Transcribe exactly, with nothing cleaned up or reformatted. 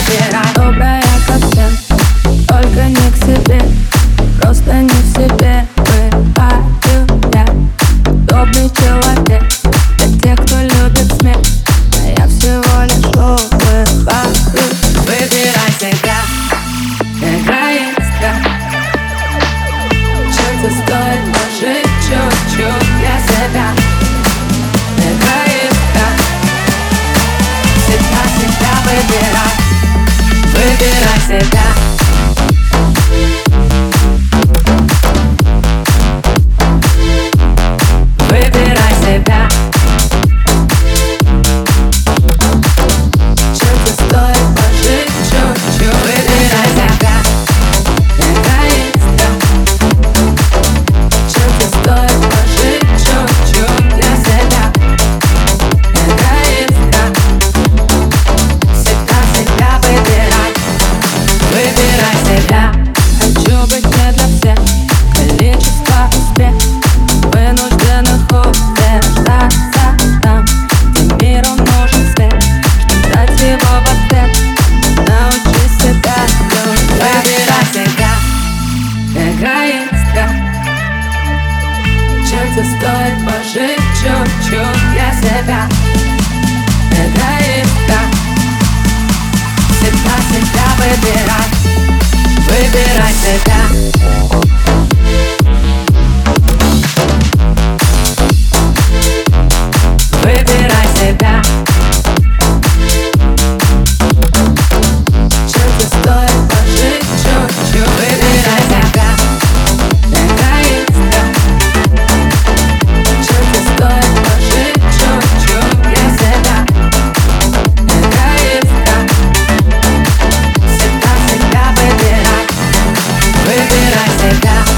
выбирай. Добрая ко всем, только не к себе, просто не в себе. Бываю я удобный человек для тех, кто любит смех, а я всего лишь улыбаюсь. Выбирай себя, эгоистка. Чем-то стоит пожить чуть-чуть для себя. Эгоистка. Всегда себя выбирай. Выбирай себя. Выбирай себя. Чем-то стоит пожить чуть-чуть. Выбирай себя. Эгоистка. Чем-то стоит пожить чуть-чуть для себя. Эгоистка. Всегда себя выбирай. Выбирай себя. Хочу быть не для всех, количество успех вынужденных утверждаться там, где миру нужен свет, чтоб дать его в ответ. Научи себя любить. Выбирай себя. Эгоистка. Чем-то стоит пожить чуть-чуть для себя. Эгоистка. Всегда себя выбирай. Выбирай себя. Выбирай себя. Чем-то стоит пожить чуть-чуть. Выбирай себя. Эгоистка. Чем-то стоит пожить чуть-чуть для себя. Эгоистка. Всегда себя выбирай. Выбирай себя.